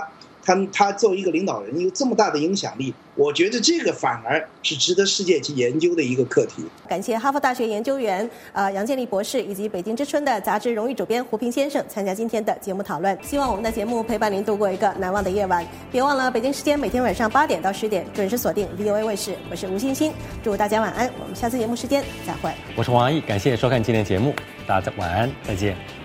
他他作为一个领导人有这么大的影响力，我觉得这个反而是值得世界去研究的一个课题。 感谢哈佛大学研究员呃杨建立博士以及北京之春的杂志荣誉主编胡平先生参加今天的节目讨论。希望我们的节目陪伴您度过一个难忘的夜晚。别忘了北京时间每天晚上八点到十点准时锁定 V O A 卫视，我是吴欣欣，祝大家晚安，我们下次节目时间再会。 我是王阿义，感谢收看今天的节目，大家晚安，再见。